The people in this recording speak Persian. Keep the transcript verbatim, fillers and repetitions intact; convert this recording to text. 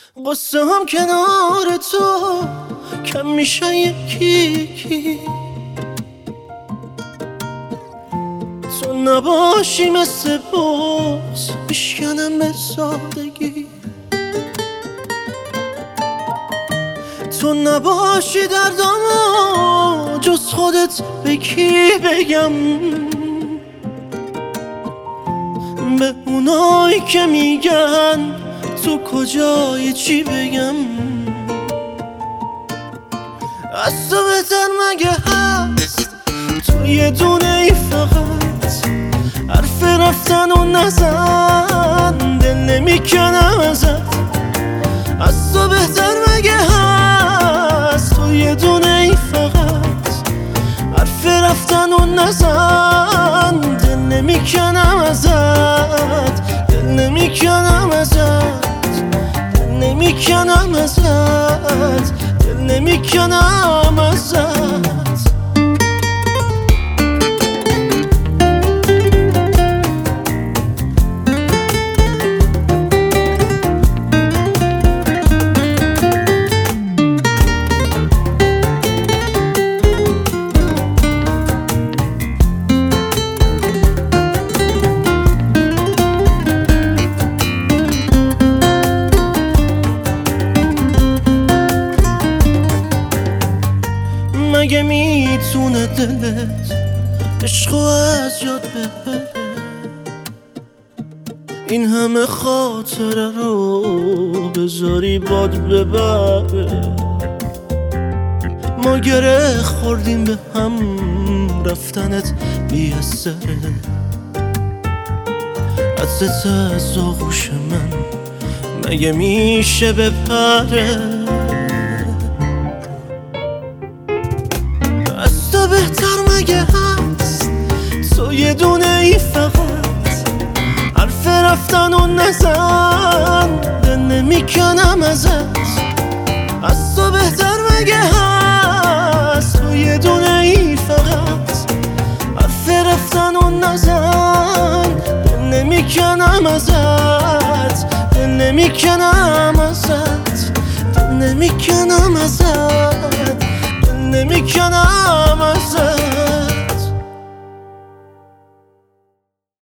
قصه هم کنار تو کم میشه یکی یکی. تو نباشی مثل باز میشکنم به سادگی. تو نباشی دردامو جز خودت به کی بگم؟ به اونایی که میگن تو کجایی چی بگم؟ از تو بهتر مگه هست تو یه دونه ای فقط؟ حرف رفتن و نزن دل نمیکنم ازت. از تو بهتر مگه هست تو یه دونه ای فقط؟ حرف رفتن و نزن دل نمیکنم ازت. دل نمیکنم ازت دل نمیکنم ازت دل نمیکنم ازت. مگه میتونه دلت عشقو از یاد ببره؟ این همه خاطره رو بذاری باد ببره. ما گره خوردیم به هم رفتنت بی‌اثره. عزت از آغوش من مگه میشه بپره؟ از تو بهتر مگه هست تو یه دونه ای فقط؟ حرف رفتن و نزن دل نمیکنم ازت. از تو بهتر مگه هست تو یه دونه ای فقط؟ حرف رفتن و نزن دل نمیکنم ازت. دل نمیکنم ازت دل نمیکنم ازت دل نمیکنم ازت.